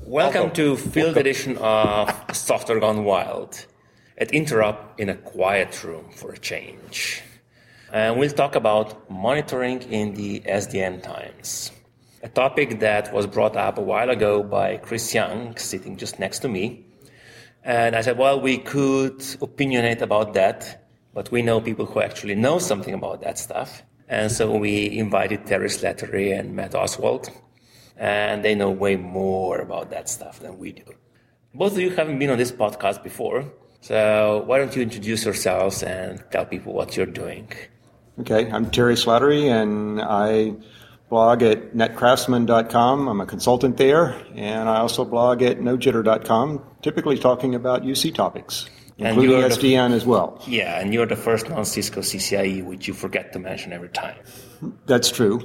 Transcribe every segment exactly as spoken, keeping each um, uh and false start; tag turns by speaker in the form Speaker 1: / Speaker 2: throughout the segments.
Speaker 1: Welcome to Field Edition of Software Gone Wild at Interop in a quiet room for a change. And we'll talk about monitoring in the S D N times, a topic that was brought up a while ago by Chris Young, sitting just next to me. And I said, well, we could opinionate about that, but we know people who actually know something about that stuff. And so we invited Terry Slattery and Matt Oswald, and they know way more about that stuff than we do. Both of you haven't been on this podcast before, so why don't you introduce yourselves and tell people what you're doing?
Speaker 2: Okay, I'm Terry Slattery, and I blog at net craftsman dot com. I'm a consultant there, and I also blog at no jitter dot com, typically talking about U C topics, including S D N as well.
Speaker 1: Yeah, and you're the first non-Cisco C C I E, which you forget to mention every time.
Speaker 2: That's true.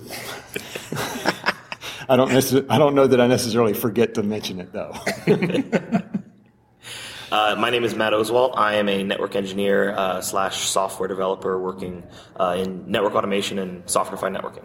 Speaker 2: I don't necess- I don't know that I necessarily forget to mention it, though.
Speaker 3: uh, my name is Matt Oswald. I am a network engineer uh, slash software developer working uh, in network automation and software-defined networking.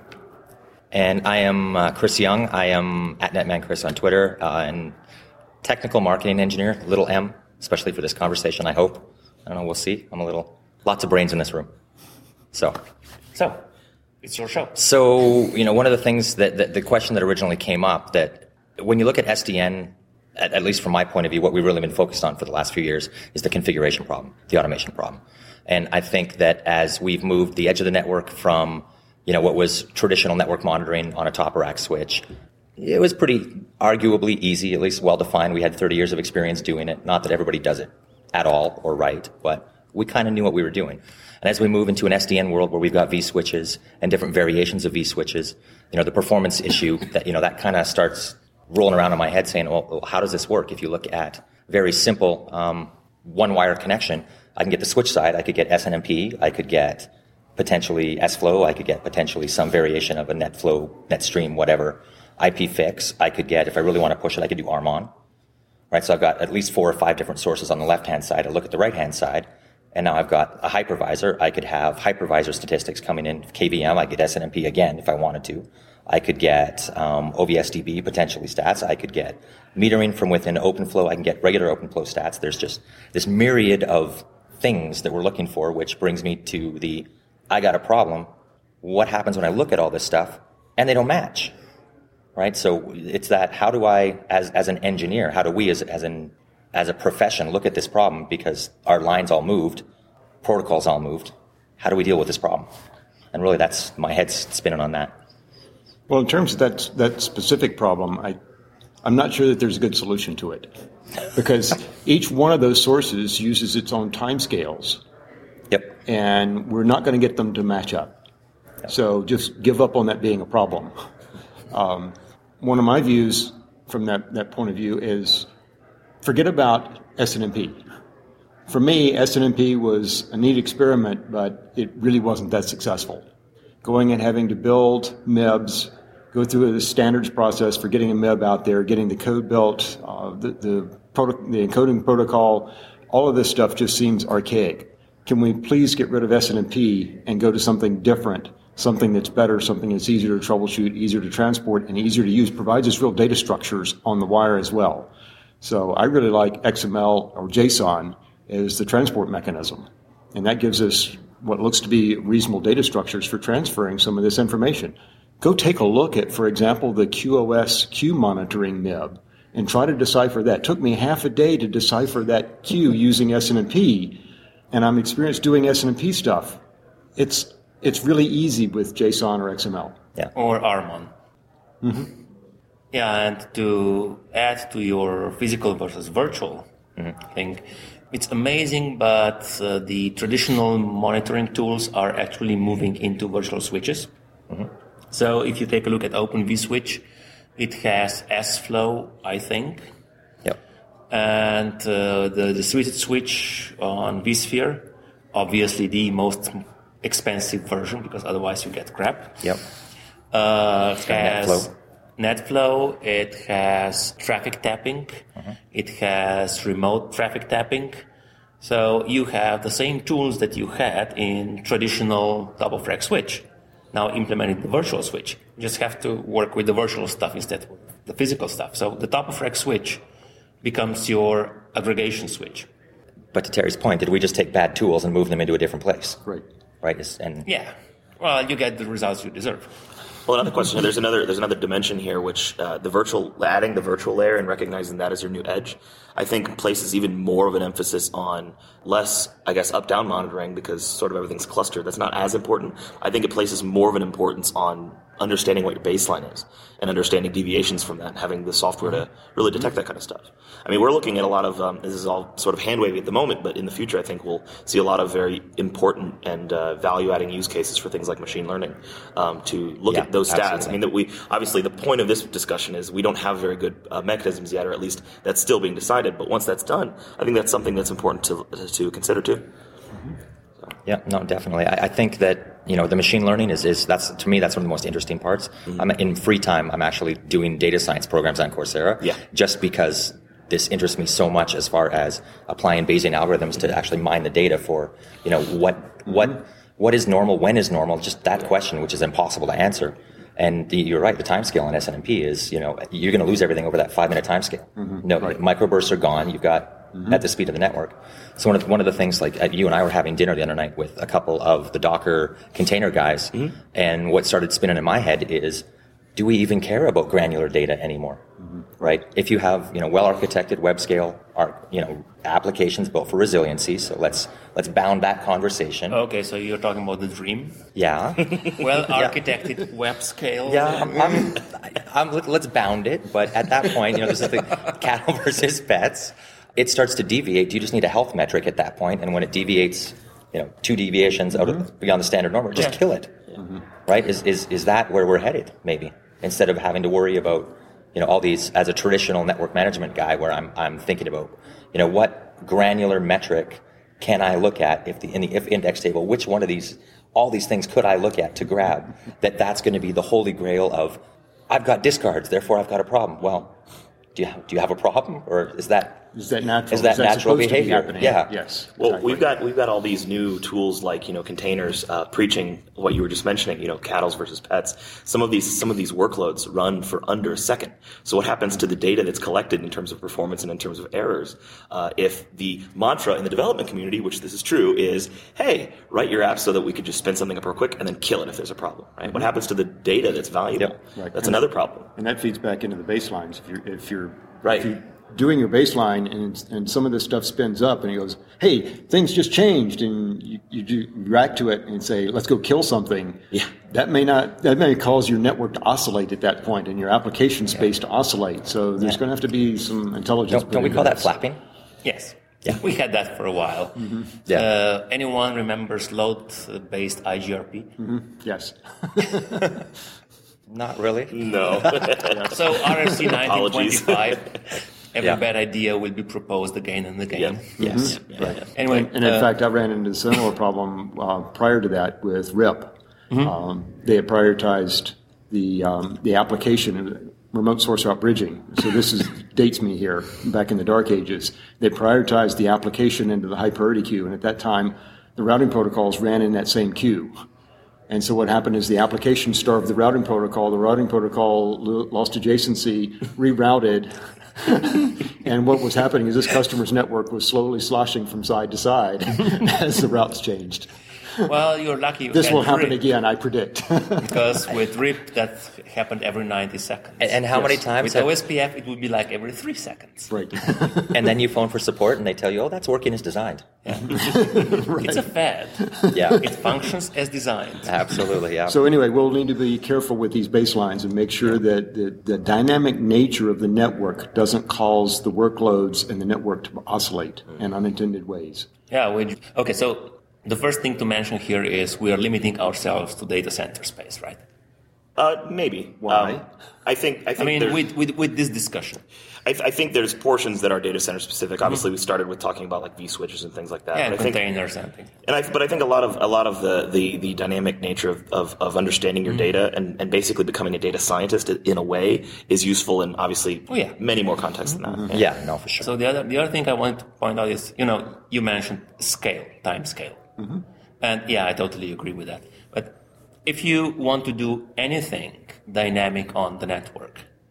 Speaker 4: And I am uh, Chris Young. I am at NetmanChris on Twitter, uh, and technical marketing engineer, little m, especially for this conversation, I hope. I don't know, we'll see. I'm a little, lots of brains in this room. So.
Speaker 1: So. It's your show.
Speaker 4: So, you know, one of the things that, that the question that originally came up, that when you look at S D N, at, at least from my point of view, what we've really been focused on for the last few years is the configuration problem, the automation problem. And I think that as we've moved the edge of the network from, you know, what was traditional network monitoring on a top rack switch, it was pretty arguably easy, at least well-defined. We had thirty years of experience doing it. Not that everybody does it at all or right, but we kind of knew what we were doing. And as we move into an S D N world where we've got vSwitches and different variations of vSwitches, you know, the performance issue that, you know, that kind of starts rolling around in my head saying, well, how does this work? If you look at very simple um, one-wire connection, I can get the switch side, I could get S N M P, I could get potentially S-Flow, I could get potentially some variation of a NetFlow, NetStream, whatever, I P fix, I could get, if I really want to push it, I could do ARM-on, right? So I've got at least four or five different sources on the left-hand side. I look at the right-hand side, and now I've got a hypervisor. I could have hypervisor statistics coming in, K V M. I could S N M P again if I wanted to. I could get um, O V S D B, potentially stats. I could get metering from within OpenFlow. I can get regular OpenFlow stats. There's just this myriad of things that we're looking for, which brings me to the, I got a problem. What happens when I look at all this stuff and they don't match, right? So it's that, how do I, as as an engineer, how do we as, as an as a profession look at this problem, because our lines all moved, protocols all moved. How do we deal with this problem? And really that's, my head's spinning on that.
Speaker 2: Well, in terms of that that specific problem, I, I'm not sure that there's a good solution to it, because each one of those sources uses its own timescales.
Speaker 4: Yep.
Speaker 2: And we're not going to get them to match up. Yep. So just give up on that being a problem. Um, one of my views from that, that point of view is, forget about S N M P. For me, S N M P was a neat experiment, but it really wasn't that successful. Going and having to build M I Bs, go through the standards process for getting a M I B out there, getting the code built, uh, the, the, proto- the encoding protocol, all of this stuff just seems archaic. Can we please get rid of S N M P and go to something different, something that's better, something that's easier to troubleshoot, easier to transport, and easier to use, provides us real data structures on the wire as well. So I really like X M L or JSON as the transport mechanism. And that gives us what looks to be reasonable data structures for transferring some of this information. Go take a look at, for example, the Q O S queue monitoring M I B and try to decipher that. It took me half a day to decipher that queue using S N M P, and I'm experienced doing S N M P stuff. It's it's really easy with JSON or X M L.
Speaker 1: Yeah. Or ARM-on.
Speaker 2: Mm-hmm.
Speaker 1: Yeah, and to add to your physical versus virtual mm-hmm. thing, it's amazing, but uh, the traditional monitoring tools are actually moving into virtual switches. Mm-hmm. So if you take a look at Open vSwitch, it has S-Flow, I think.
Speaker 4: Yep.
Speaker 1: And uh, the, the switched switch on vSphere, obviously the most expensive version, because otherwise you get crap.
Speaker 4: Yep.
Speaker 1: Uh, has
Speaker 4: NetFlow.
Speaker 1: NetFlow, it has traffic tapping, mm-hmm. it has remote traffic tapping. So you have the same tools that you had in traditional double frag switch, now implemented the virtual switch. You just have to work with the virtual stuff instead. the physical stuff. So the top of rack switch becomes your aggregation switch.
Speaker 4: But to Terry's point, did we just take bad tools and move them into a different place?
Speaker 2: Right.
Speaker 4: Right. It's- And
Speaker 1: Yeah. Well, you get the results you deserve.
Speaker 3: Well, another question. There's another. There's another dimension here, which uh, the virtual, adding the virtual layer and recognizing that as your new edge, I think places even more of an emphasis on less, I guess, up-down monitoring because sort of everything's clustered. That's not as important. I think it places more of an importance on understanding what your baseline is and understanding deviations from that and having the software to really detect that kind of stuff. I mean, we're looking at a lot of, um, this is all sort of hand-wavy at the moment, but in the future I think we'll see a lot of very important and uh, value-adding use cases for things like machine learning um, to look
Speaker 4: Yeah,
Speaker 3: at those stats.
Speaker 4: absolutely.
Speaker 3: I mean, that we, obviously the point of this discussion is we don't have very good uh, mechanisms yet, or at least that's still being decided, but once that's done, I think that's something that's important to, to consider too.
Speaker 4: Yeah, no, definitely. I, I think that, you know, the machine learning is, is that's, to me, that's one of the most interesting parts. Mm-hmm. I'm, in free time, I'm actually doing data science programs on Coursera.
Speaker 3: Yeah.
Speaker 4: Just because this interests me so much as far as applying Bayesian algorithms to actually mine the data for, you know, what, mm-hmm. what, what is normal, when is normal, just that question, which is impossible to answer. And the, you're right, the time scale on S N M P is, you know, you're going to lose everything over that five minute time scale. Mm-hmm. No, right. Microbursts are gone. You've got mm-hmm. at the speed of the network. So one of the, one of the things, like uh, you and I were having dinner the other night with a couple of the Docker container guys, mm-hmm. and what started spinning in my head is, do we even care about granular data anymore? Mm-hmm. Right? If you have, you know, well-architected web scale, you know, applications built for resiliency, so let's let's bound that conversation.
Speaker 1: Okay, so you're talking about the dream?
Speaker 4: Yeah.
Speaker 1: Well-architected
Speaker 4: yeah.
Speaker 1: web scale?
Speaker 4: Yeah, I'm, I'm, I'm, let's bound it, but at that point, you know, this is the cattle versus pets. It starts to deviate. You just need a health metric at that point, and when it deviates, you know, two deviations out mm-hmm. of beyond the standard norm, just yeah. kill it. Mm-hmm. Right? Is is is that where we're headed? Maybe instead of having to worry about, you know, all these as a traditional network management guy, where I'm I'm thinking about, you know, what granular metric can I look at if the in the if index table, which one of these all these things could I look at to grab that that's going to be the holy grail of I've got discards, therefore I've got a problem. Well, do you have, do you have a problem, or is that
Speaker 2: Is that natural?
Speaker 4: Is that,
Speaker 2: is that
Speaker 4: natural behavior?
Speaker 2: Be
Speaker 4: yeah.
Speaker 2: Yes.
Speaker 3: Well,
Speaker 2: exactly.
Speaker 3: we've got we've got all these new tools like, you know, containers uh, preaching what you were just mentioning. You know, cattles versus pets. Some of these some of these workloads run for under a second. So what happens to the data that's collected in terms of performance and in terms of errors? Uh, if the mantra in the development community, which this is true, is hey, write your app so that we could just spin something up real quick and then kill it if there's a problem. Right? What happens to the data that's valuable?
Speaker 4: Yep.
Speaker 2: Right.
Speaker 3: That's
Speaker 2: and
Speaker 3: another problem.
Speaker 2: And that feeds back into the baselines. If you're if you're
Speaker 3: right.
Speaker 2: If you're doing your baseline and and some of this stuff spins up and he goes, hey, things just changed, and you, you do react to it and say, let's go kill something.
Speaker 3: Yeah.
Speaker 2: That may not that may cause your network to oscillate at that point and your application space yeah. to oscillate. So there's yeah. going to have to be some intelligence.
Speaker 4: Don't, don't we call that flapping?
Speaker 1: Yes.
Speaker 4: Yeah.
Speaker 1: We had that for a while.
Speaker 2: Mm-hmm.
Speaker 4: Yeah.
Speaker 1: Uh, anyone remembers load-based I G R P?
Speaker 2: Mm-hmm. Yes.
Speaker 4: Not really.
Speaker 3: No.
Speaker 1: So R F C nineteen twenty-five. Every yeah. bad idea will be proposed again and again.
Speaker 3: Yeah.
Speaker 4: Yes.
Speaker 2: Mm-hmm. Yeah.
Speaker 1: Right. Anyway,
Speaker 2: and, and in
Speaker 1: uh,
Speaker 2: fact, I ran into a similar problem uh, prior to that with R I P. Mm-hmm. Um, they had prioritized the um, the application remote source route bridging. So this is dates me here back in the dark ages. They prioritized the application into the high priority queue, and at that time, the routing protocols ran in that same queue. And so what happened is the application starved the routing protocol. The routing protocol lost adjacency, rerouted. And what was happening is this customer's network was slowly sloshing from side to side as the routes changed.
Speaker 1: Well, you're lucky.
Speaker 2: This will happen
Speaker 1: R I P,
Speaker 2: again, I predict.
Speaker 1: Because with R I P, that happened every ninety seconds.
Speaker 4: And, and how yes. many times?
Speaker 1: With have... O S P F, it would be like every three seconds.
Speaker 2: Right.
Speaker 4: And then you phone for support, and they tell you, "Oh, that's working as designed."
Speaker 1: Yeah. Right. It's a fad.
Speaker 4: Yeah.
Speaker 1: It functions as designed.
Speaker 4: Absolutely. Yeah.
Speaker 2: So anyway, we'll need to be careful with these baselines and make sure that the, the dynamic nature of the network doesn't cause the workloads and the network to oscillate in unintended ways.
Speaker 1: Yeah. We, okay. So. The first thing to mention here is we are limiting ourselves to data center space, right?
Speaker 3: Uh, maybe.
Speaker 2: Why?
Speaker 3: Um, I think. I think.
Speaker 1: I mean,
Speaker 3: there's,
Speaker 1: with, with with this discussion,
Speaker 3: I, th- I think there's portions that are data center specific. Obviously, mm-hmm. we started with talking about like vSwitches and things like that.
Speaker 1: Yeah,
Speaker 3: but
Speaker 1: and
Speaker 3: I
Speaker 1: containers
Speaker 3: think,
Speaker 1: and things.
Speaker 3: And I, but I think a lot of a lot of the the, the dynamic nature of, of, of understanding your mm-hmm. data and, and basically becoming a data scientist in a way is useful in obviously
Speaker 1: oh, yeah.
Speaker 3: many more contexts mm-hmm. than that.
Speaker 4: Yeah. yeah, no, for sure.
Speaker 1: So the other the other thing I wanted to point out is, you know, you mentioned scale, time scale. Mm-hmm. And yeah, I totally agree with that. But if you want to do anything dynamic on the network,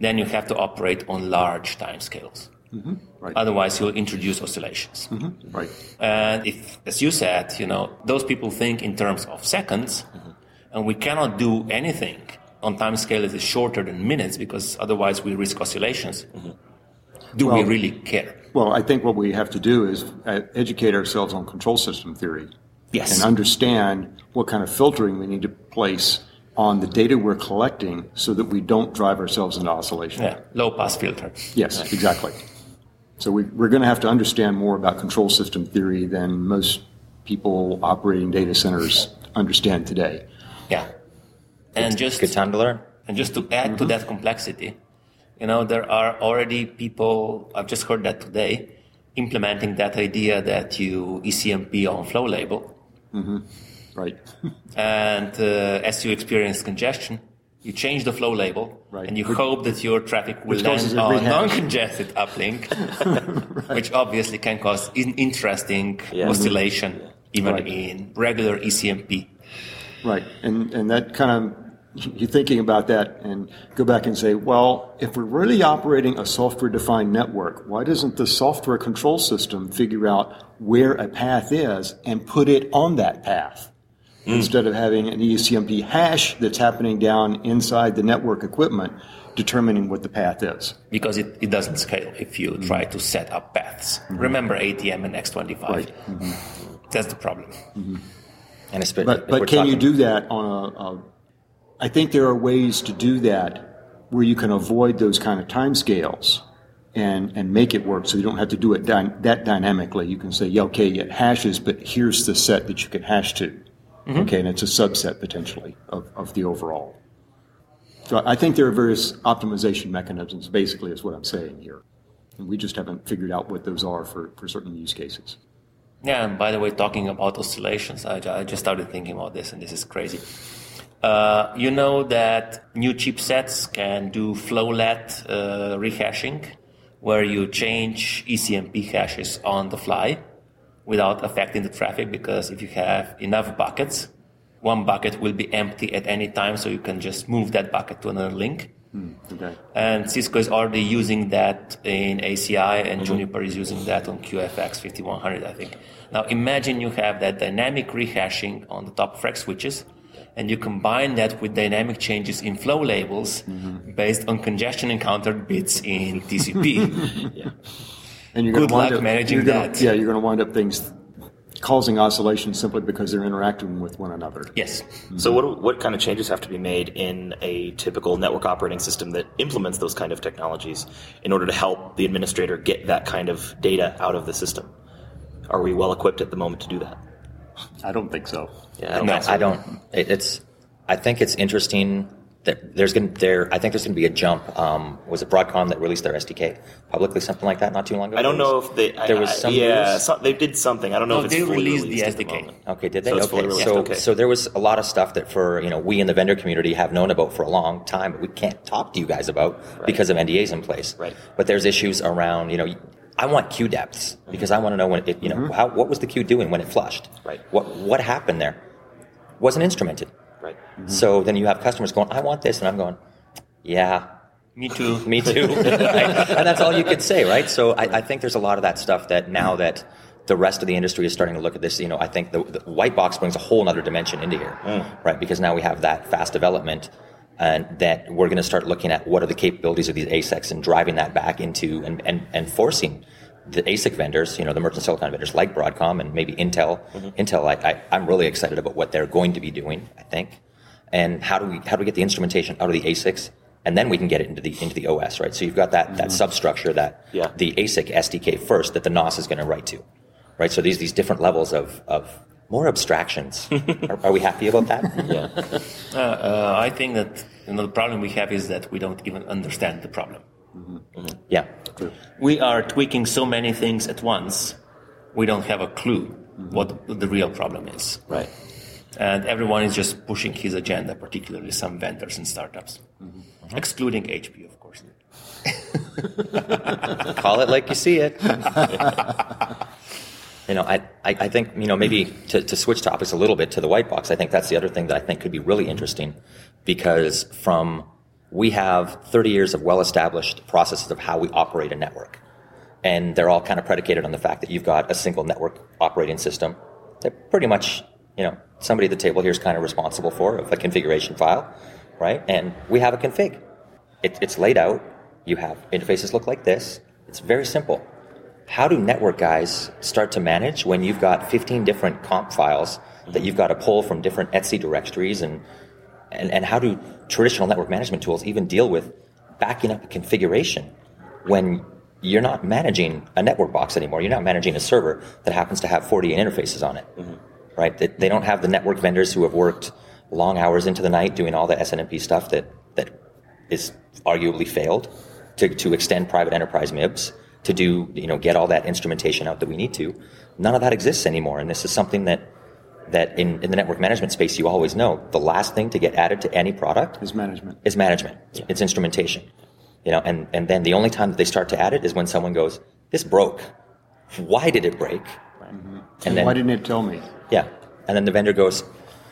Speaker 1: then you have to operate on large timescales.
Speaker 2: Mm-hmm. Right.
Speaker 1: Otherwise, you'll introduce oscillations.
Speaker 2: Mm-hmm. Right.
Speaker 1: And if, as you said, you know, those people think in terms of seconds, mm-hmm. and we cannot do anything on time scale that is shorter than minutes because otherwise we risk oscillations. Mm-hmm. Do well, we really care?
Speaker 2: Well, I think what we have to do is educate ourselves on control system theory.
Speaker 1: Yes.
Speaker 2: And understand what kind of filtering we need to place on the data we're collecting so that we don't drive ourselves into oscillation.
Speaker 1: Yeah, low-pass filter.
Speaker 2: Yes, right. Exactly. So we, we're going to have to understand more about control system theory than most people operating data centers understand today.
Speaker 1: Yeah. And just,
Speaker 4: good time to learn.
Speaker 1: And just to add mm-hmm. to that complexity, you know, there are already people, I've just heard that today, implementing that idea that you E C M P on flow label.
Speaker 2: Mm-hmm. Right.
Speaker 1: And uh, as you experience congestion, you change the flow label,
Speaker 2: right.
Speaker 1: and you which, hope that your traffic will land on non-congested uplink, right. which obviously can cause in- interesting yeah. oscillation, yeah. even right. in regular E C M P.
Speaker 2: Right, and and that kind of, you're thinking about that and go back and say, well, if we're really operating a software-defined network, why doesn't the software control system figure out where a path is and put it on that path? Mm. Instead of having an E C M P hash that's happening down inside the network equipment, determining what the path is.
Speaker 1: Because it, it doesn't scale if you mm. try to set up paths. Mm-hmm. Remember A T M and X twenty-five.
Speaker 2: Right. Mm-hmm.
Speaker 1: That's the problem.
Speaker 2: Mm-hmm.
Speaker 4: And it's been,
Speaker 2: but but can talking... you do that on a, a... I think there are ways to do that where you can avoid those kind of timescales and, and make it work so you don't have to do it dy- that dynamically. You can say, yeah, okay, it hashes, but here's the set that you can hash to. Mm-hmm. Okay, and it's a subset potentially of, of the overall. So I think there are various optimization mechanisms, basically, is what I'm saying here. And we just haven't figured out what those are for, for certain use cases.
Speaker 1: Yeah, and by the way, talking about oscillations, I, I just started thinking about this, and this is crazy. Uh, you know that new chipsets can do flow-let uh, rehashing, where you change E C M P hashes on the fly without affecting the traffic, because if you have enough buckets, one bucket will be empty at any time, so you can just move that bucket to another link.
Speaker 2: Mm, okay.
Speaker 1: And Cisco is already using that in A C I, and mm-hmm. Juniper is using that on Q F X fifty-one hundred, I think. Now imagine you have that dynamic rehashing on the top frag switches, and you combine that with dynamic changes in flow labels mm-hmm. based on congestion encountered bits in T C P. yeah.
Speaker 2: And you're
Speaker 1: Good luck
Speaker 2: up,
Speaker 1: managing
Speaker 2: gonna,
Speaker 1: that.
Speaker 2: Yeah, you're going to wind up things causing oscillations simply because they're interacting with one another.
Speaker 1: Yes.
Speaker 3: Mm-hmm. So what what kind of changes have to be made in a typical network operating system that implements those kind of technologies in order to help the administrator get that kind of data out of the system? Are we well equipped at the moment to do that?
Speaker 2: I don't think so.
Speaker 4: Yeah, I don't. No, I don't. It, it's. I think it's interesting that there's going there. I think there's going to be a jump. Um, was it Broadcom that released their S D K publicly, something like that, not too long ago?
Speaker 3: I don't know if they.
Speaker 4: There
Speaker 3: I,
Speaker 4: was some.
Speaker 3: Yeah, so, they did something. I don't know
Speaker 1: no,
Speaker 3: if it's
Speaker 1: they
Speaker 3: fully
Speaker 1: released
Speaker 3: released
Speaker 1: the S D K.
Speaker 3: The
Speaker 4: okay, did they?
Speaker 3: So
Speaker 4: okay,
Speaker 3: it's fully released.
Speaker 4: so
Speaker 3: okay.
Speaker 4: so there was a lot of stuff that for you know we in the vendor community have known about for a long time, but we can't talk to you guys about right. because of N D As in place.
Speaker 3: Right.
Speaker 4: But there's issues around you know. I want queue depths because I want to know when it, you know, mm-hmm. how, what was the queue doing when it flushed?
Speaker 3: Right.
Speaker 4: What, what happened there? Wasn't instrumented.
Speaker 3: Right.
Speaker 4: Mm-hmm. So then you have customers going, I want this. And I'm going, yeah.
Speaker 1: Me too.
Speaker 4: Me too. Right? And that's all you could say, right? So I, I think there's a lot of that stuff that now that the rest of the industry is starting to look at this, you know, I think the, the white box brings a whole other dimension into here, mm. right? Because now we have that fast development. And that we're going to start looking at what are the capabilities of these A S I Cs and driving that back into and, and, and forcing the A S I C vendors, you know, the merchant silicon vendors like Broadcom and maybe Intel. Mm-hmm. Intel, I, I, I'm really excited about what they're going to be doing, I think. And how do we how do we get the instrumentation out of the A S I Cs, and then we can get it into the into the O S, right? So you've got that mm-hmm. that substructure that
Speaker 3: yeah.
Speaker 4: the A S I C S D K first that the N O S is going to write to, right? So these these different levels of of more abstractions. are, are we happy about that?
Speaker 3: yeah.
Speaker 1: Uh, uh, I think that you know, the problem we have is that we don't even understand the problem.
Speaker 4: Mm-hmm. Mm-hmm. Yeah.
Speaker 1: We are tweaking so many things at once, we don't have a clue mm-hmm. what the real problem is.
Speaker 3: Right.
Speaker 1: And everyone is just pushing his agenda, particularly some vendors and startups, mm-hmm. Mm-hmm. excluding H P, of course.
Speaker 4: Call it like you see it. You know, I, I, I think, you know, maybe to, to switch topics a little bit to the white box, I think that's the other thing that I think could be really interesting, because from we have thirty years of well-established processes of how we operate a network. And they're all kind of predicated on the fact that you've got a single network operating system that pretty much, you know, somebody at the table here is kind of responsible for, of a configuration file, right? And we have a config. It, it's laid out. You have interfaces look like this. It's very simple. How do network guys start to manage when you've got fifteen different comp files that you've got to pull from different Etsy directories, and, and, and how do traditional network management tools even deal with backing up a configuration when you're not managing a network box anymore? You're not managing a server that happens to have forty interfaces on it, mm-hmm. right? They, they don't have the network vendors who have worked long hours into the night doing all the S N M P stuff that, that is arguably failed to, to extend private enterprise M I B S, to do, you know, get all that instrumentation out that we need to. None of that exists anymore. And this is something that, that in, in the network management space, you always know the last thing to get added to any product
Speaker 2: is management.
Speaker 4: Is management. Yeah. It's instrumentation. You know, and, and then the only time that they start to add it is when someone goes, this broke. Why did it break?
Speaker 2: Mm-hmm. And then, why didn't it tell me?
Speaker 4: Yeah. And then the vendor goes,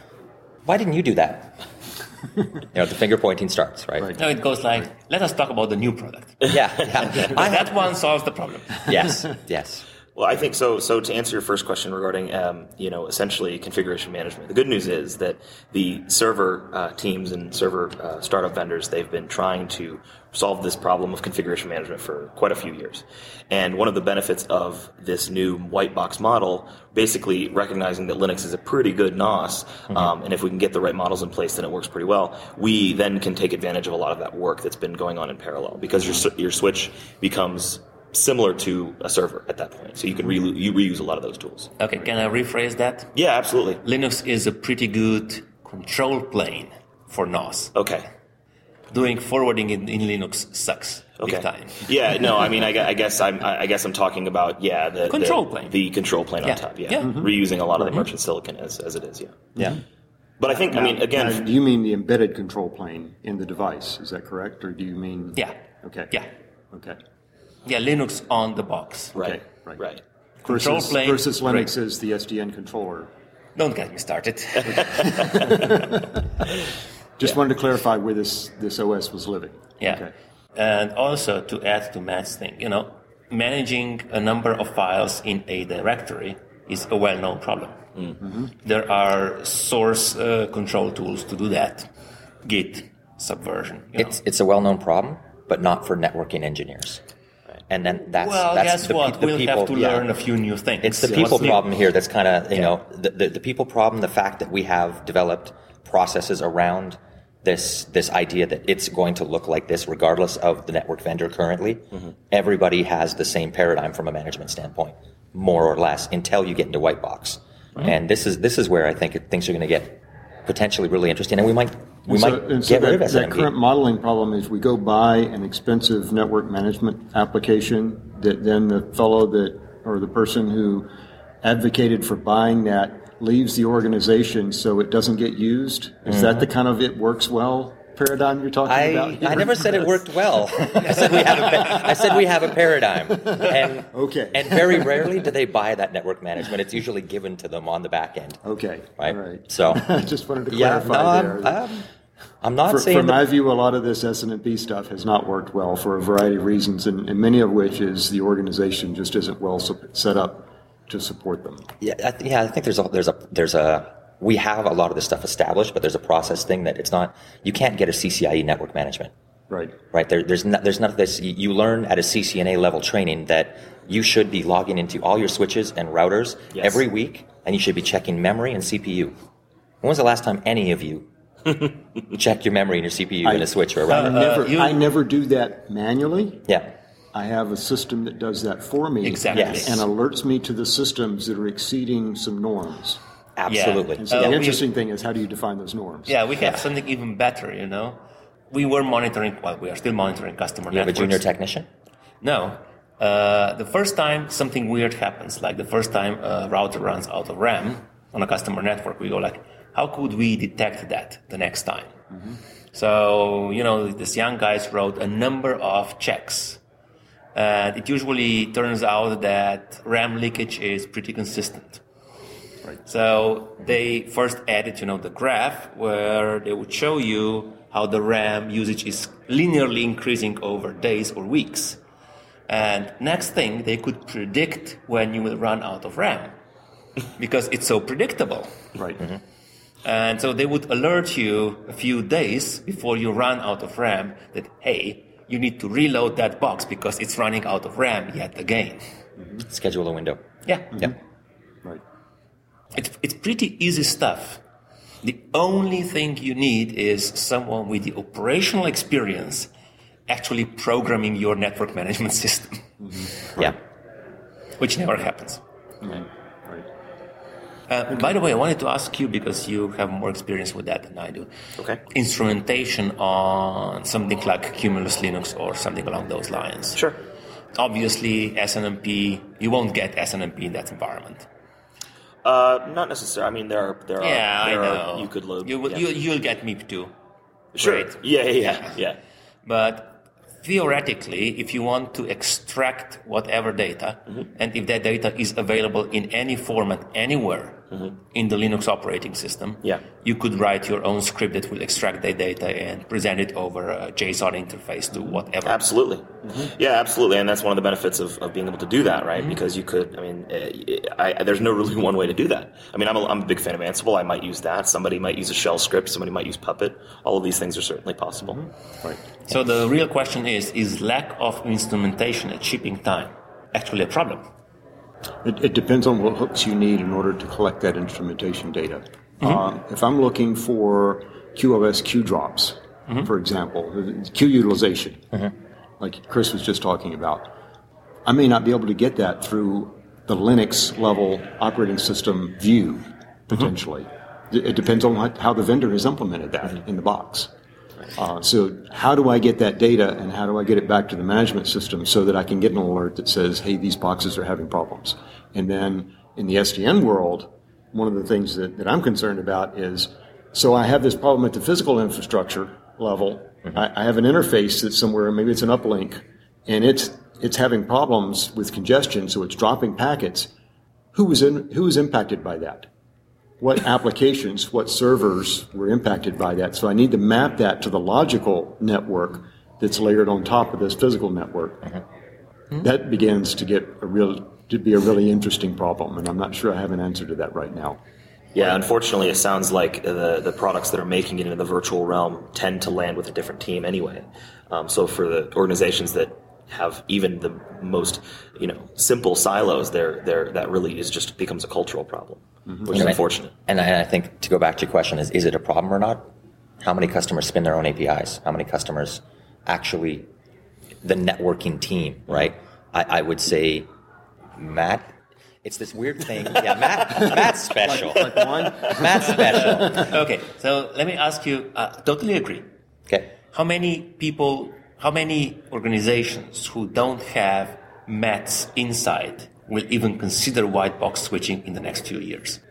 Speaker 4: why didn't you do that? You know, the finger pointing starts, right? right?
Speaker 1: No, it goes like, let us talk about the new product.
Speaker 4: Yeah. yeah.
Speaker 1: I, that one solves the problem.
Speaker 4: Yes, yes.
Speaker 3: Well, I think so. So to answer your first question regarding, um, you know, essentially configuration management, the good news is that the server uh, teams and server uh, startup vendors, they've been trying to solve this problem of configuration management for quite a few years. And one of the benefits of this new white box model, basically recognizing that Linux is a pretty good N O S, mm-hmm. um, and if we can get the right models in place, then it works pretty well. We then can take advantage of a lot of that work that's been going on in parallel, because your your switch becomes similar to a server at that point. So you can re- you reuse a lot of those tools.
Speaker 1: Okay, can I rephrase that?
Speaker 3: Yeah, absolutely.
Speaker 1: Linux is a pretty good control plane for N O S.
Speaker 3: Okay.
Speaker 1: Doing forwarding in, in Linux sucks
Speaker 3: okay.
Speaker 1: big time.
Speaker 3: Yeah, no, I mean, I, I guess I'm I guess I'm talking about yeah the
Speaker 1: control
Speaker 3: the,
Speaker 1: plane,
Speaker 3: the control plane
Speaker 1: yeah.
Speaker 3: on top. Yeah,
Speaker 1: yeah. Mm-hmm.
Speaker 3: reusing a lot of the merchant silicon as as it is. Yeah.
Speaker 4: Yeah.
Speaker 3: But I think
Speaker 2: now,
Speaker 3: I mean again,
Speaker 2: now, do you mean the embedded control plane in the device? Is that correct, or do you mean?
Speaker 1: Yeah.
Speaker 2: Okay.
Speaker 1: Yeah.
Speaker 2: Okay.
Speaker 1: Yeah, Linux on the box.
Speaker 3: Right.
Speaker 2: Okay, right.
Speaker 3: Right.
Speaker 2: Control
Speaker 1: versus,
Speaker 2: plane versus Linux
Speaker 1: right.
Speaker 2: is the S D N controller.
Speaker 1: Don't get me started.
Speaker 2: Just
Speaker 1: yeah.
Speaker 2: wanted to clarify where this, this O S was living.
Speaker 1: Yeah.
Speaker 2: Okay.
Speaker 1: And also to add to Matt's thing, you know, managing a number of files in a directory is a well-known problem. Mm-hmm. There are source uh, control tools to do that. Git, Subversion. You
Speaker 4: it's know. It's a well-known problem, but not for networking engineers. And then that's
Speaker 1: well,
Speaker 4: that's
Speaker 1: guess
Speaker 4: the,
Speaker 1: what?
Speaker 4: the
Speaker 1: we'll
Speaker 4: people,
Speaker 1: have to
Speaker 4: yeah.
Speaker 1: learn a few new things.
Speaker 4: It's the
Speaker 1: yeah.
Speaker 4: people
Speaker 1: What's
Speaker 4: problem
Speaker 1: new?
Speaker 4: here that's kind of, you
Speaker 1: yeah.
Speaker 4: know, the, the, the people problem, the fact that we have developed processes around this this idea that it's going to look like this regardless of the network vendor currently. Mm-hmm. Everybody has the same paradigm from a management standpoint, more or less, until you get into white box. Mm-hmm. And this is this is where I think it, things are going to get potentially really interesting, and we might we
Speaker 2: and so,
Speaker 4: might
Speaker 2: and
Speaker 4: get
Speaker 2: so
Speaker 4: rid
Speaker 2: that,
Speaker 4: of S N M P.
Speaker 2: That current modeling problem is we go buy an expensive network management application that then the fellow that or the person who advocated for buying that leaves the organization so it doesn't get used. Is mm-hmm. that the kind of it works well paradigm you're talking
Speaker 4: I,
Speaker 2: about here?
Speaker 4: I never said it worked well. I said we have a, I said we have a paradigm. And,
Speaker 2: okay.
Speaker 4: And very rarely do they buy that network management. It's usually given to them on the back end.
Speaker 2: Okay.
Speaker 4: Right?
Speaker 2: All right.
Speaker 4: So
Speaker 2: I just wanted to
Speaker 4: yeah,
Speaker 2: clarify
Speaker 4: no,
Speaker 2: there.
Speaker 4: I'm, I'm, I'm not
Speaker 2: for,
Speaker 4: saying
Speaker 2: From
Speaker 4: that,
Speaker 2: my view, a lot of this S N M P stuff has not worked well for a variety of reasons, and, and many of which is the organization just isn't well set up to support them.
Speaker 4: Yeah, I th- yeah. I think there's a there's a there's a we have a lot of this stuff established, but there's a process thing that it's not. You can't get a C C I E network management.
Speaker 2: Right.
Speaker 4: Right. There, there's not there's none of this. You, you learn at a C C N A level training that you should be logging into all your switches and routers yes. every week, and you should be checking memory and C P U. When was the last time any of you checked your memory and your C P U I, in a switch or a router?
Speaker 2: I never, uh, you, I never do that manually.
Speaker 4: Yeah.
Speaker 2: I have a system that does that for me.
Speaker 1: Exactly.
Speaker 4: Yes.
Speaker 2: And alerts me to the systems that are exceeding some norms.
Speaker 4: Absolutely.
Speaker 1: Yeah.
Speaker 2: And so
Speaker 1: uh,
Speaker 2: the interesting
Speaker 1: we,
Speaker 2: thing is, how do you define those norms?
Speaker 1: Yeah, we have something even better, you know. We were monitoring, well, we are still monitoring customer
Speaker 4: you
Speaker 1: networks.
Speaker 4: You have a junior technician?
Speaker 1: No. Uh, the first time something weird happens, like the first time a router runs out of RAM on a customer network, we go like, how could we detect that the next time? Mm-hmm. So, you know, this young guys wrote a number of checks. And it usually turns out that RAM leakage is pretty consistent. Right. So they first added, you know, the graph where they would show you how the RAM usage is linearly increasing over days or weeks. And next thing, they could predict when you will run out of RAM because it's so predictable.
Speaker 2: Right. Mm-hmm.
Speaker 1: And so they would alert you a few days before you run out of RAM that, hey, you need to reload that box because it's running out of RAM yet again.
Speaker 4: Mm-hmm. Schedule a window.
Speaker 1: Yeah.
Speaker 4: Mm-hmm. Yeah.
Speaker 2: Right.
Speaker 1: It's, it's pretty easy stuff. The only thing you need is someone with the operational experience actually programming your network management system.
Speaker 4: Mm-hmm. Yeah.
Speaker 1: Which never happens.
Speaker 2: Mm-hmm. Right.
Speaker 1: Uh, by the way, I wanted to ask you, because you have more experience with that than I do.
Speaker 3: Okay.
Speaker 1: Instrumentation on something like Cumulus Linux or something along those lines.
Speaker 3: Sure.
Speaker 1: Obviously, S N M P, you won't get S N M P in that environment.
Speaker 3: Uh, not necessarily. I mean, there are there
Speaker 1: Yeah,
Speaker 3: are there
Speaker 1: I know.
Speaker 3: Are, you could load.
Speaker 1: You will,
Speaker 3: yeah.
Speaker 1: you, you'll get M I P too.
Speaker 3: Sure.
Speaker 1: Great.
Speaker 3: Yeah, yeah, yeah, yeah.
Speaker 1: But theoretically, if you want to extract whatever data, mm-hmm. and if that data is available in any format anywhere mm-hmm. in the Linux operating system,
Speaker 3: yeah.
Speaker 1: you could write your own script that will extract that data and present it over a JSON interface to whatever.
Speaker 3: Absolutely. Mm-hmm. Yeah, absolutely. And that's one of the benefits of, of being able to do that, right? Mm-hmm. Because you could, I mean, I, I, there's no really one way to do that. I mean, I'm a, I'm a big fan of Ansible. I might use that. Somebody might use a shell script. Somebody might use Puppet. All of these things are certainly possible.
Speaker 2: Mm-hmm. Right.
Speaker 1: So the real question is, is lack of instrumentation at shipping time actually a problem?
Speaker 2: It, it depends on what hooks you need in order to collect that instrumentation data. Mm-hmm. Um, if I'm looking for Q O S Q drops, mm-hmm. for example, Q utilization, mm-hmm. like Chris was just talking about, I may not be able to get that through the Linux level operating system view, potentially. Mm-hmm. It, it depends on what, how the vendor has implemented that mm-hmm. in the box. Uh, so how do I get that data, and how do I get it back to the management system so that I can get an alert that says, hey, these boxes are having problems? And then in the S D N world, one of the things that, that I'm concerned about is, so I have this problem at the physical infrastructure level. Mm-hmm. I, I have an interface that's somewhere, maybe it's an uplink, and it's it's having problems with congestion, so it's dropping packets. Who was in, who was impacted by that? What applications, what servers were impacted by that? So I need to map that to the logical network that's layered on top of this physical network. Mm-hmm. That begins to get a real to be a really interesting problem, and I'm not sure I have an answer to that right now.
Speaker 3: Yeah, unfortunately, it sounds like the the products that are making it into the virtual realm tend to land with a different team anyway. Um, so for the organizations that have even the most, you know, simple silos, there, there that really is just becomes a cultural problem, mm-hmm. which
Speaker 4: and
Speaker 3: is unfortunate.
Speaker 4: I, and I, I think to go back to your question is: is it a problem or not? How many customers spin their own A P Is? How many customers actually the networking team? Right? I, I would say, Matt. It's this weird thing. Yeah, Matt. Matt's special.
Speaker 2: Like, like one?
Speaker 4: Matt's special.
Speaker 1: Okay, so let me ask you. Uh, totally agree.
Speaker 4: Okay.
Speaker 1: How many people? How many organizations who don't have Matt's insight will even consider white box switching in the next few years?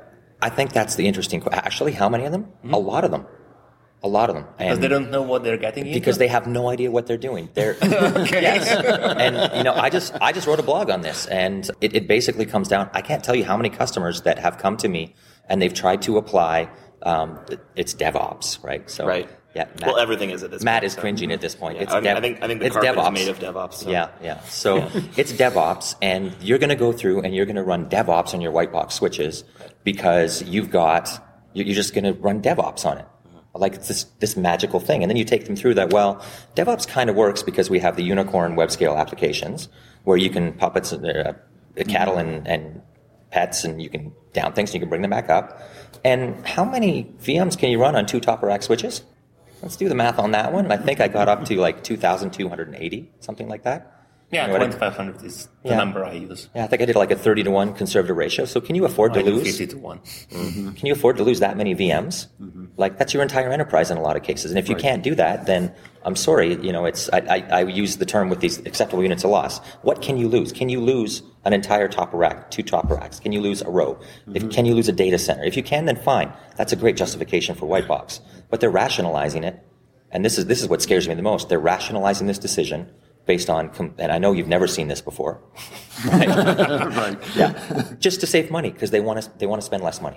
Speaker 4: I think that's the interesting question. Actually, how many of them? Mm-hmm. A lot of them. A lot of them.
Speaker 1: Because and they don't know what they're getting into?
Speaker 4: Because they have no idea what they're doing. They're
Speaker 1: okay.
Speaker 4: Yes. And you know, I just I just wrote a blog on this, and it, it basically comes down, I can't tell you how many customers that have come to me and they've tried to apply um, it's DevOps, right? So
Speaker 3: right.
Speaker 4: Yeah, Matt,
Speaker 3: well, everything is at this
Speaker 4: Matt
Speaker 3: point.
Speaker 4: is cringing at this point.
Speaker 3: Yeah,
Speaker 4: It's
Speaker 3: I, mean,
Speaker 4: dev,
Speaker 3: I think I think the
Speaker 4: it's
Speaker 3: carpet
Speaker 4: DevOps.
Speaker 3: is made of DevOps. So.
Speaker 4: Yeah, yeah. So it's DevOps, and you're going to go through and you're going to run DevOps on your white box switches because you've got you're just going to run DevOps on it, like it's this this magical thing. And then you take them through that. Well, DevOps kind of works because we have the Unicorn web scale applications where you can puppets uh, cattle and, and pets, and you can down things, and you can bring them back up. And how many V Ms can you run on two top of rack switches? Let's do the math on that one. And I think I got up to like two thousand two hundred eighty, something like that.
Speaker 1: Yeah,
Speaker 4: you know
Speaker 1: twenty-five hundred is the
Speaker 4: yeah.
Speaker 1: number I use.
Speaker 4: Yeah, I think I did like a thirty to one conservative ratio. So can you afford
Speaker 1: I
Speaker 4: to
Speaker 1: do
Speaker 4: lose?
Speaker 1: fifty to one.
Speaker 4: Mm-hmm. Can you afford to lose that many V Ms? Mm-hmm. Like that's your entire enterprise in a lot of cases. And if you
Speaker 2: right.
Speaker 4: can't do that, then I'm sorry. You know, it's I, I, I use the term with these acceptable units of loss. What can you lose? Can you lose an entire top of rack, two top of racks? Can you lose a row? Mm-hmm. If, can you lose a data center? If you can, then fine. That's a great justification for white box. But they're rationalizing it. And this is this is what scares me the most. They're rationalizing this decision based on, and I know you've never seen this before, right?
Speaker 2: right.
Speaker 4: Yeah, just to save money because they want to they want to spend less money.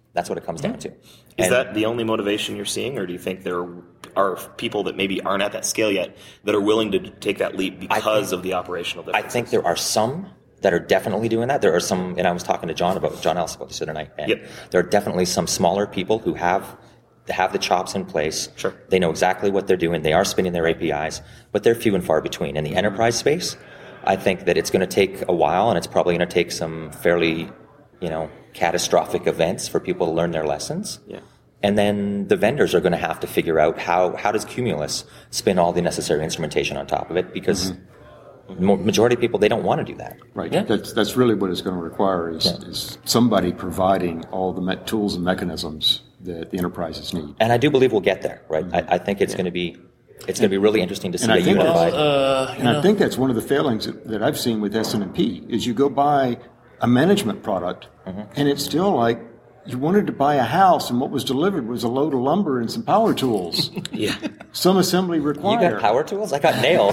Speaker 4: That's what it comes down to.
Speaker 3: Is
Speaker 4: And
Speaker 3: that the only motivation you're seeing, or do you think there are people that maybe aren't at that scale yet that are willing to take that leap because
Speaker 4: think,
Speaker 3: of the operational
Speaker 4: I
Speaker 3: differences?
Speaker 4: think there are some that are definitely doing that. There are some, and I was talking to John about John Ellis about this the other night. And
Speaker 3: Yep.
Speaker 4: there are definitely some smaller people who have have the chops in place.
Speaker 3: Sure.
Speaker 4: They know exactly what they're doing. They are spinning their A P Is, but they're few and far between. In the enterprise space, I think that it's going to take a while, and it's probably going to take some fairly, you know, catastrophic events for people to learn their lessons.
Speaker 3: Yeah.
Speaker 4: And then the vendors are going to have to figure out how, how does Cumulus spin all the necessary instrumentation on top of it, because mm-hmm. the majority of people, they don't want to do that.
Speaker 2: Right.
Speaker 1: Yeah.
Speaker 2: That's that's really what it's going to require is,
Speaker 4: Yeah.
Speaker 2: is somebody providing all the me- tools and mechanisms that the enterprises need.
Speaker 4: And I do believe we'll get there, right? I, I think it's going to be it's going to be really interesting to see
Speaker 2: And I
Speaker 4: a
Speaker 2: think
Speaker 4: unified.
Speaker 1: Uh,
Speaker 2: And I think that's one of the failings that, that I've seen with S and P is you go buy a management product
Speaker 4: Mm-hmm.
Speaker 2: and it's still like you wanted to buy a house and what was delivered was a load of lumber and some power tools.
Speaker 3: Yeah.
Speaker 2: Some assembly
Speaker 4: You
Speaker 2: required.
Speaker 4: got power tools? I got nails.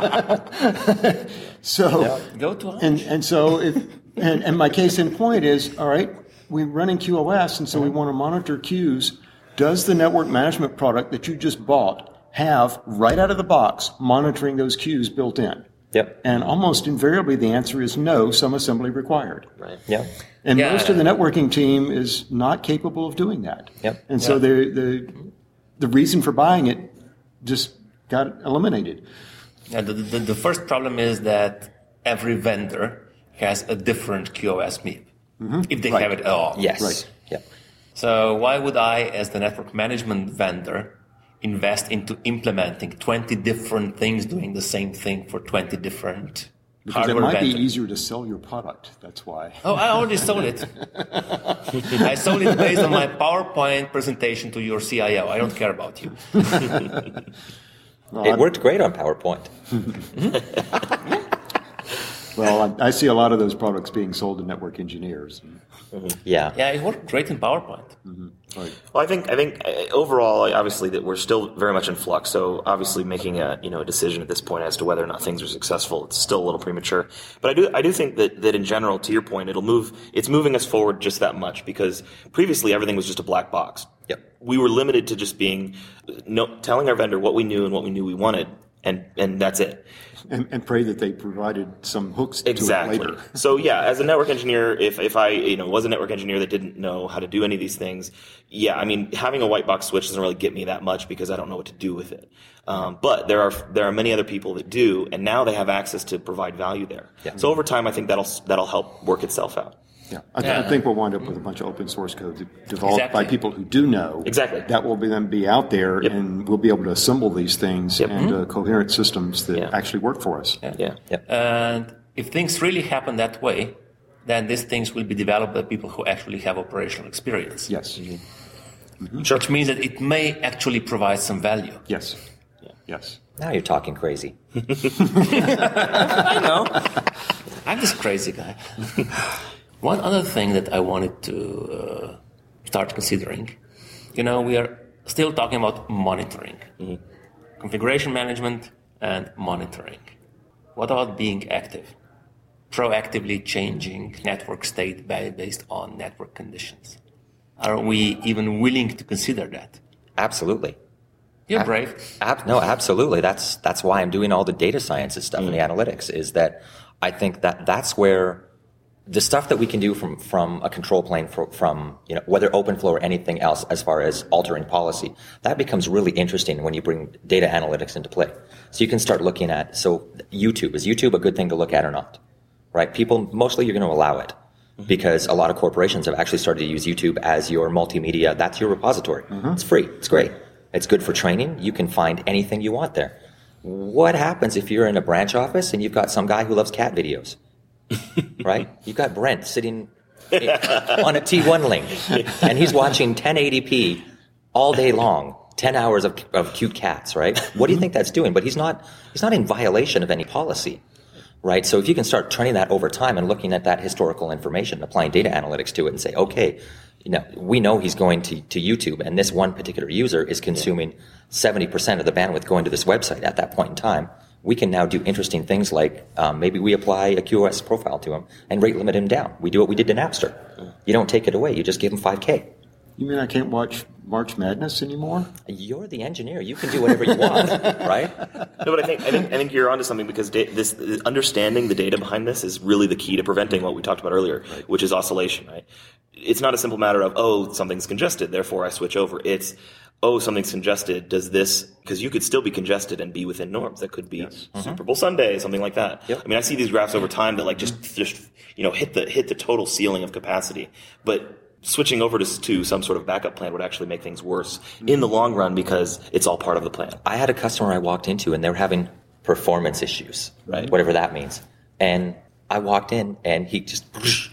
Speaker 2: So
Speaker 1: Go to Hunch.
Speaker 2: and and so if and, and my case in point is all right, we're running Q O S and so we want to monitor queues. Does the network management product that you just bought have right out of the box monitoring those queues built in?
Speaker 4: Yep.
Speaker 2: And almost invariably the answer is no, some assembly required.
Speaker 3: Right.
Speaker 4: Yep.
Speaker 2: And
Speaker 1: Yeah.
Speaker 2: most of the networking team is not capable of doing that.
Speaker 4: Yep.
Speaker 2: And so
Speaker 1: Yeah.
Speaker 2: the the the reason for buying it just got eliminated.
Speaker 1: And the, the, the first problem is that every vendor has a different Q O S M I P, if they
Speaker 2: Right.
Speaker 1: have it at all.
Speaker 4: Yes.
Speaker 2: Right.
Speaker 4: Yep.
Speaker 1: So why would I, as the network management vendor, invest into implementing twenty different things doing the same thing for twenty different
Speaker 2: Because it
Speaker 1: hardware
Speaker 2: might
Speaker 1: vendors?
Speaker 2: be easier to sell your product. That's why.
Speaker 1: Oh, I already sold it. I sold it based on my PowerPoint presentation to your C I O. I don't care about you.
Speaker 2: Well,
Speaker 4: It
Speaker 2: I-
Speaker 4: worked great on PowerPoint.
Speaker 2: Well, I, I see a lot of those products being sold to network engineers.
Speaker 4: Yeah.
Speaker 1: Yeah, it worked great in PowerPoint.
Speaker 2: Right.
Speaker 3: Well, I think I think uh, overall, obviously, that we're still very much in flux. So, obviously, making a you know a decision at this point as to whether or not things are successful, it's still a little premature. But I do I do think that that in general, to your point, it'll move. It's moving us forward just that much because previously everything was just a black box.
Speaker 4: Yep.
Speaker 3: We were limited to just being no, telling our vendor what we knew and what we knew we wanted, and and that's it.
Speaker 2: And, and pray that they provided some hooks
Speaker 3: Exactly.
Speaker 2: to it later.
Speaker 3: So yeah, as a network engineer, if, if I, you know, was a network engineer that didn't know how to do any of these things, yeah, I mean, having a white box switch doesn't really get me that much because I don't know what to do with it. Um, but there are, there are many other people that do, and now they have access to provide value there.
Speaker 4: Yeah.
Speaker 3: So over time, I think that'll, that'll help work itself out.
Speaker 2: Yeah. I,
Speaker 1: Yeah.
Speaker 2: I think we'll wind up with a bunch of open source code developed
Speaker 1: Exactly.
Speaker 2: by people who do know.
Speaker 3: Exactly.
Speaker 2: That will be, then be out there,
Speaker 3: Yep.
Speaker 2: and we'll be able to assemble these things
Speaker 3: Yep.
Speaker 2: and uh, coherent systems that
Speaker 3: Yeah.
Speaker 2: actually work for us.
Speaker 3: Yeah.
Speaker 4: Yep.
Speaker 1: And if things really happen that way, then these things will be developed by people who actually have operational experience.
Speaker 2: Yes.
Speaker 3: Sure.
Speaker 1: Which means that it may actually provide some value.
Speaker 2: Yes. Yes.
Speaker 4: Now you're talking crazy.
Speaker 1: I know. I'm this crazy guy. One other thing that I wanted to uh, start considering, you know, we are still talking about monitoring, mm-hmm. configuration management and monitoring. What about being active? Proactively changing network state based on network conditions. Are we even willing to consider that?
Speaker 4: Absolutely.
Speaker 1: You're
Speaker 4: Ab-
Speaker 1: brave.
Speaker 4: Ab- no, absolutely. That's that's why I'm doing all the data sciences stuff and the analytics. Is that I think that that's where the stuff that we can do from from a control plane for, from you know whether OpenFlow or anything else as far as altering policy, that becomes really interesting when you bring data analytics into play. So you can start looking at so YouTube is YouTube a good thing to look at or not? Right? People mostly you're going to allow it. Because a lot of corporations have actually started to use YouTube as your multimedia. That's your repository. Mm-hmm. It's free. It's great. It's good for training. You can find anything you want there. What happens if you're in a branch office and you've got some guy who loves cat videos? Right? You've got Brent sitting on a T one link and he's watching ten eighty p all day long, ten hours of, of cute cats, right? What do you think that's doing? But he's not, he's not in violation of any policy. Right. So if you can start training that over time and looking at that historical information, applying data analytics to it and say, okay, you know, we know he's going to, to YouTube and this one particular user is consuming seventy percent of the bandwidth going to this website at that point in time. We can now do interesting things like um, maybe we apply a Q O S profile to him and rate limit him down. We do what we did to Napster. You don't take it away. You just give him five K.
Speaker 2: You mean I can't watch March Madness anymore?
Speaker 4: You're the engineer. You can do whatever you want, right?
Speaker 3: No, but I think I think I think you're onto something because da- this understanding the data behind this is really the key to preventing what we talked about earlier, right. which is oscillation. Right? It's not a simple matter of oh something's congested, therefore I switch over. It's oh something's congested. Does this because you could still be congested and be within norms? That could be yes. mm-hmm. Super Bowl Sunday, something like that. Yep. I mean, I see these graphs over time that like just mm-hmm. just you know hit the hit the total ceiling of capacity, but switching over to, to some sort of backup plan would actually make things worse in the long run because it's all part of the plan.
Speaker 4: I had a customer I walked into and they were having performance issues,
Speaker 3: right?
Speaker 4: Whatever that means. And I walked in and he just,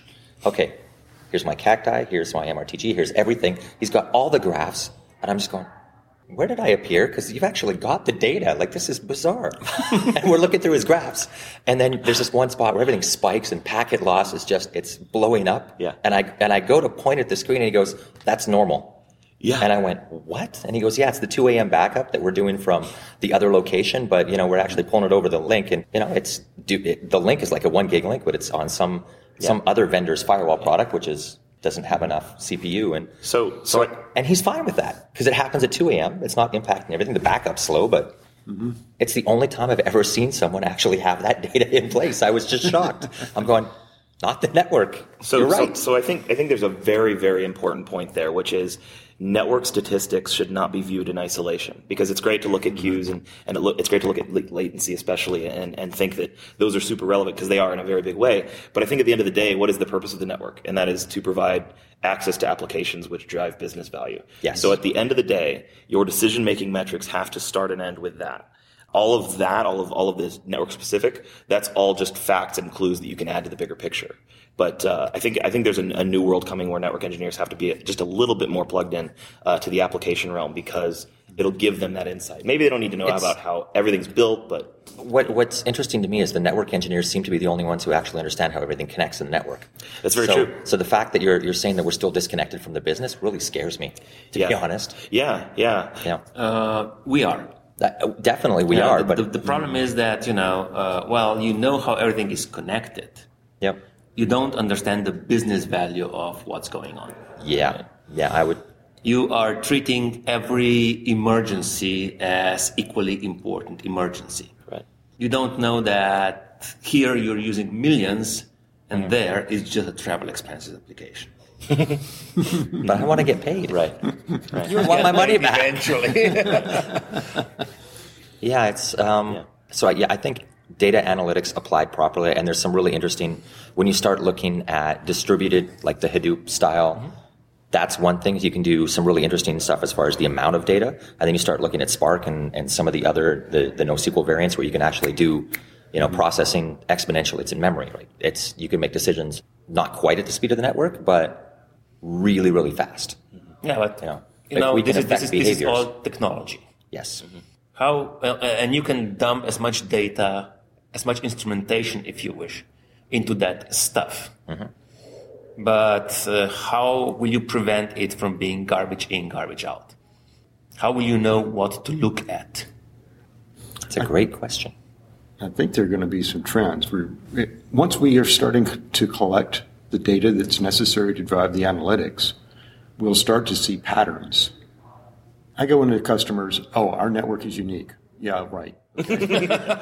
Speaker 4: okay, here's my cacti, here's my M R T G, here's everything. He's got all the graphs and I'm just going, where did I appear? Because you've actually got the data. Like, this is bizarre. And we're looking through his graphs. And then there's this one spot where everything spikes and packet loss is just, it's blowing up.
Speaker 3: Yeah.
Speaker 4: And I, and I go to point at the screen and he goes, that's normal.
Speaker 3: Yeah.
Speaker 4: And I went, what? And he goes, yeah, it's the two a.m. backup that we're doing from the other location, but, you know, we're actually pulling it over the link. And, you know, it's, it, the link is like a one gig link, but it's on some, yeah. some other vendor's firewall product, which is, doesn't have enough C P U. And
Speaker 3: so, so, I,
Speaker 4: and he's fine with that because it happens at two a.m. It's not impacting everything. The backup's slow, but mm-hmm. it's the only time I've ever seen someone actually have that data in place. I was just shocked. I'm going, not the network.
Speaker 3: So,
Speaker 4: You're right.
Speaker 3: So, so I think, I think there's a very, very important point there, which is network statistics should not be viewed in isolation because it's great to look at queues and, and it look, it's great to look at latency especially and, and think that those are super relevant because they are in a very big way. But I think at the end of the day, what is the purpose of the network? And that is to provide access to applications which drive business value.
Speaker 4: Yes.
Speaker 3: So at the end of the day, your decision-making metrics have to start and end with that. All of that, all of all of this network specific, that's all just facts and clues that you can add to the bigger picture. But uh, I think I think there's a, a new world coming where network engineers have to be just a little bit more plugged in uh, to the application realm because it'll give them that insight. Maybe they don't need to know it's, about how everything's built, but
Speaker 4: what what's interesting to me is the network engineers seem to be the only ones who actually understand how everything connects in the network.
Speaker 3: That's very
Speaker 4: so,
Speaker 3: true.
Speaker 4: So the fact that you're you're saying that we're still disconnected from the business really scares me, to
Speaker 3: yeah.
Speaker 4: be honest.
Speaker 3: Yeah, yeah,
Speaker 4: yeah.
Speaker 1: Uh, we are.
Speaker 4: That, definitely we
Speaker 1: yeah,
Speaker 4: are,
Speaker 1: the,
Speaker 4: but
Speaker 1: the, the problem is that you know, uh, well, you know how everything is connected.
Speaker 4: Yep.
Speaker 1: You don't understand the business value of what's going on.
Speaker 4: Yeah, right? yeah, I would.
Speaker 1: You are treating every emergency as equally important emergency.
Speaker 3: Right.
Speaker 1: You don't know that here you're using millions, and mm-hmm. there is just a travel expenses application.
Speaker 4: But I want to get paid.
Speaker 3: Right. right.
Speaker 4: You want my money back.
Speaker 1: Eventually.
Speaker 4: yeah, it's, um, yeah. so yeah, I think data analytics applied properly, and there's some really interesting, when you start looking at distributed, like the Hadoop style, mm-hmm. that's one thing. You can do some really interesting stuff as far as the amount of data. And then you start looking at Spark and, and some of the other, the, the NoSQL variants where you can actually do, you know, processing exponentially. It's in memory, right? It's, you can make decisions not quite at the speed of the network, but really, really fast.
Speaker 1: Yeah, but
Speaker 4: you know,
Speaker 1: you know
Speaker 4: we can
Speaker 1: this, is,
Speaker 4: affect
Speaker 1: this, is, this is
Speaker 4: behaviors.
Speaker 1: all technology.
Speaker 4: Yes. Mm-hmm.
Speaker 1: How uh, and you can dump as much data, as much instrumentation, if you wish, into that stuff. Mm-hmm. But uh, how will you prevent it from being garbage in, garbage out? How will you know what to look at?
Speaker 4: It's a great question.
Speaker 2: I think there are going to be some trends. We're, once we are starting to collect the data that's necessary to drive the analytics, we'll start to see patterns. I go into customers, oh, our network is unique. Yeah, right. Okay.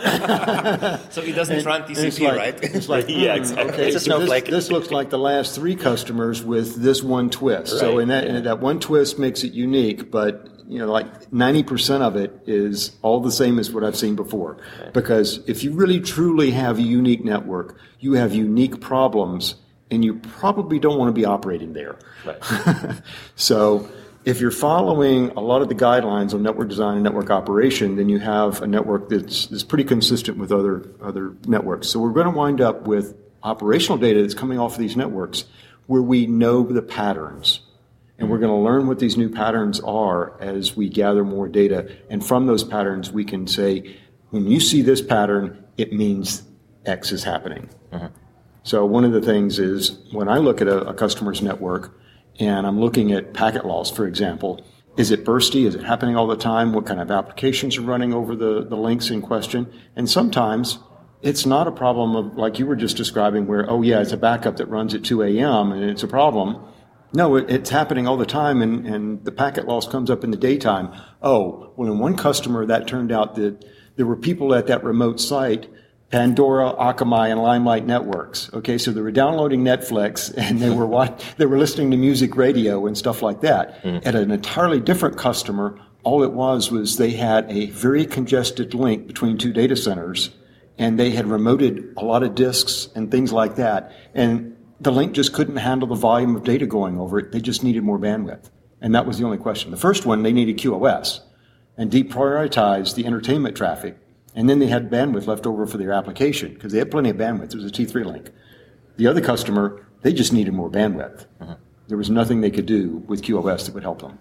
Speaker 1: So it doesn't and, run T C P,
Speaker 2: like,
Speaker 1: right?
Speaker 2: It's like,
Speaker 3: yeah,
Speaker 2: mm,
Speaker 3: exactly.
Speaker 2: Okay,
Speaker 4: it's a
Speaker 2: so
Speaker 4: snowflake.
Speaker 2: This, this looks like the last three customers with this one twist.
Speaker 3: Right.
Speaker 2: So in that, in that one twist makes it unique, but you know, like ninety percent of it is all the same as what I've seen before. Right. Because if you really truly have a unique network, you have unique problems, and you probably don't want to be operating there.
Speaker 3: Right.
Speaker 2: So if you're following a lot of the guidelines on network design and network operation, then you have a network that's, that's pretty consistent with other, other networks. So we're going to wind up with operational data that's coming off of these networks where we know the patterns. And we're going to learn what these new patterns are as we gather more data. And from those patterns, we can say, when you see this pattern, it means X is happening. Mm-hmm. So one of the things is when I look at a, a customer's network and I'm looking at packet loss, for example, is it bursty? Is it happening all the time? What kind of applications are running over the, the links in question? And sometimes it's not a problem of, like you were just describing, where, oh yeah, it's a backup that runs at two a.m. and it's a problem. No, it, it's happening all the time, and, and the packet loss comes up in the daytime. Oh, well, in one customer, that turned out that there were people at that remote site, Pandora, Akamai, and Limelight networks. Okay, so they were downloading Netflix, and they were watch, they were listening to music radio and stuff like that. Mm. At an entirely different customer, all it was was they had a very congested link between two data centers, and they had remoted a lot of disks and things like that, and the link just couldn't handle the volume of data going over it. They just needed more bandwidth. And that was the only question. The first one, they needed Q O S and deprioritized the entertainment traffic. And then they had bandwidth left over for their application because they had plenty of bandwidth. It was a T three link. The other customer, they just needed more bandwidth. Mm-hmm. There was nothing they could do with Q O S that would help them.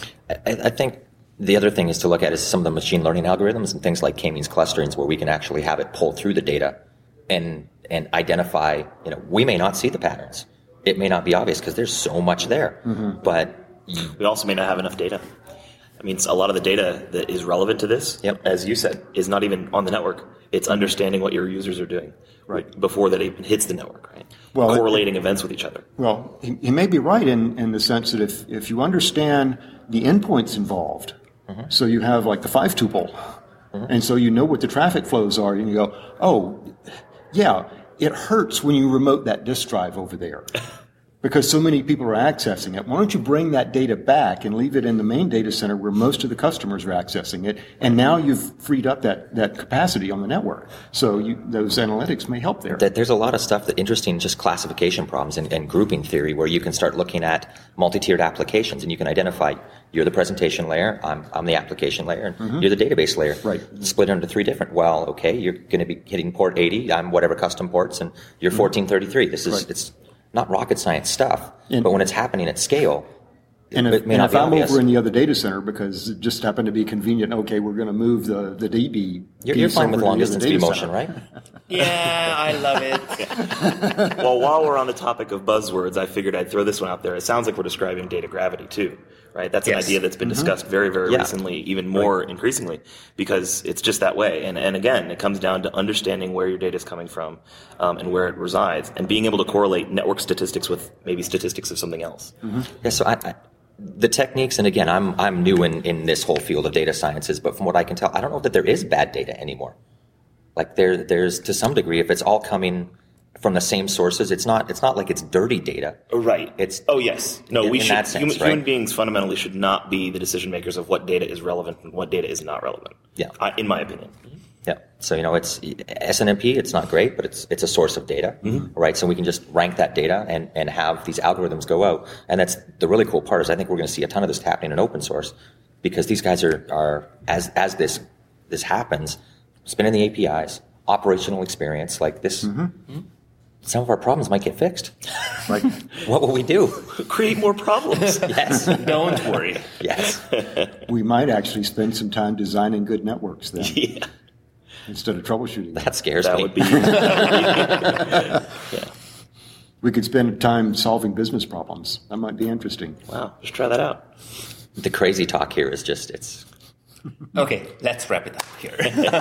Speaker 4: I, I think the other thing is to look at is some of the machine learning algorithms and things like k-means clusterings where we can actually have it pull through the data and and identify, you know, we may not see the patterns. It may not be obvious because there's so much there. Mm-hmm. But you,
Speaker 3: we also may not have enough data. I mean, a lot of the data that is relevant to this, yep. as you said, is not even on the network. It's understanding what your users are doing right before that even hits the network, right? Well, correlating it, events with each other.
Speaker 2: Well, he, he may be right in, in the sense that if, if you understand the endpoints involved, mm-hmm. so you have like the five tuple, mm-hmm. and so you know what the traffic flows are, and you go, oh, yeah, it hurts when you remote that disk drive over there because so many people are accessing it. Why don't you bring that data back and leave it in the main data center where most of the customers are accessing it? And now you've freed up that, that capacity on the network. So you, those analytics may help there.
Speaker 4: There's a lot of stuff that interesting, just classification problems and, and grouping theory where you can start looking at multi-tiered applications and you can identify you're the presentation layer, I'm, I'm the application layer, and mm-hmm. you're the database layer.
Speaker 2: Right.
Speaker 4: Split into three different. Well, okay, you're going to be hitting port eighty, I'm whatever custom ports, and you're mm-hmm. fourteen thirty-three. This is, right. It's not rocket science stuff, and, but when it's happening at scale,
Speaker 2: and
Speaker 4: it,
Speaker 2: if,
Speaker 4: it may
Speaker 2: and
Speaker 4: not
Speaker 2: if
Speaker 4: be
Speaker 2: I'm
Speaker 4: obvious.
Speaker 2: over in the other data center because it just happened to be convenient, okay, we're going to move the, the D B.
Speaker 4: You're, you're fine with long distance vMotion, right?
Speaker 1: Yeah, I love it.
Speaker 3: Well, while we're on the topic of buzzwords, I figured I'd throw this one out there. It sounds like we're describing data gravity too, right? That's an yes. idea that's been mm-hmm. discussed very, very yeah. recently, even more right. increasingly, because it's just that way. And, and again, it comes down to understanding where your data is coming from um, and where it resides, and being able to correlate network statistics with maybe statistics of something else.
Speaker 4: Mm-hmm. Yeah, so I, I the techniques, and again, I'm I'm new in, in this whole field of data sciences, but from what I can tell, I don't know that there is bad data anymore. Like there there's to some degree, if it's all coming from the same sources, it's not it's not like it's dirty data.
Speaker 3: Right.
Speaker 4: It's
Speaker 3: oh yes. No,
Speaker 4: in,
Speaker 3: we
Speaker 4: in
Speaker 3: should
Speaker 4: that sense,
Speaker 3: human,
Speaker 4: right?
Speaker 3: human beings fundamentally should not be the decision makers of what data is relevant and what data is not relevant.
Speaker 4: Yeah.
Speaker 3: I, in my opinion.
Speaker 4: Yeah. So, you know, it's S N M P, it's not great, but it's it's a source of data, mm-hmm. right? So we can just rank that data and, and have these algorithms go out. And that's the really cool part is I think we're going to see a ton of this happening in open source because these guys are, are as as this this happens, spinning the A P Is, operational experience, like this, mm-hmm. some of our problems might get fixed.
Speaker 2: Right.
Speaker 4: What will we do?
Speaker 3: Create more problems.
Speaker 4: Yes.
Speaker 1: Don't worry.
Speaker 4: Yes.
Speaker 2: We might actually spend some time designing good networks then.
Speaker 3: Yeah.
Speaker 2: Instead of troubleshooting.
Speaker 4: That scares
Speaker 3: that
Speaker 4: me.
Speaker 3: Would be. yeah.
Speaker 2: We could spend time solving business problems. That might be interesting.
Speaker 3: Wow. Just try that out.
Speaker 4: The crazy talk here is just, it's...
Speaker 1: Okay, let's wrap it up here.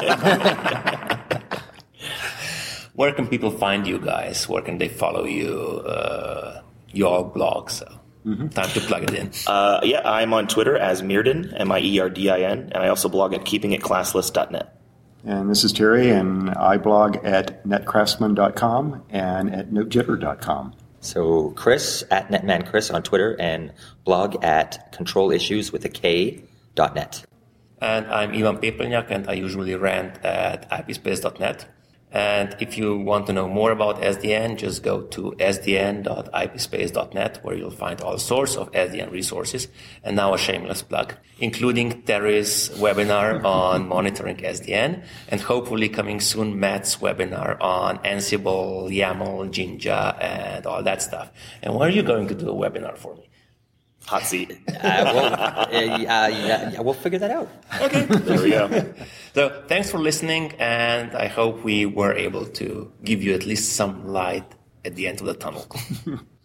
Speaker 1: Where can people find you guys? Where can they follow you? Uh, your blog, so mm-hmm. time to plug it in.
Speaker 3: Uh, yeah, I'm on Twitter as Mierdin, M I E R D I N, and I also blog at keeping it classless dot net.
Speaker 2: And this is Terry, and I blog at netcraftsman dot com and at notejitter dot com.
Speaker 4: So Chris, at NetmanChris on Twitter, and blog at control issues with a K dot net.
Speaker 1: And I'm Ivan Pepelnyak, and I usually rant at I P space dot net. And if you want to know more about S D N, just go to s d n dot i p space dot net, where you'll find all sorts of S D N resources. And now a shameless plug, including Terry's webinar on monitoring S D N, and hopefully coming soon, Matt's webinar on Ansible, YAML, Jinja, and all that stuff. And when are you going to do a webinar for me?
Speaker 3: Hot seat.
Speaker 4: uh, we'll, uh, yeah, yeah, we'll figure that out.
Speaker 1: Okay.
Speaker 3: There we go.
Speaker 1: So thanks for listening, and I hope we were able to give you at least some light at the end of the tunnel.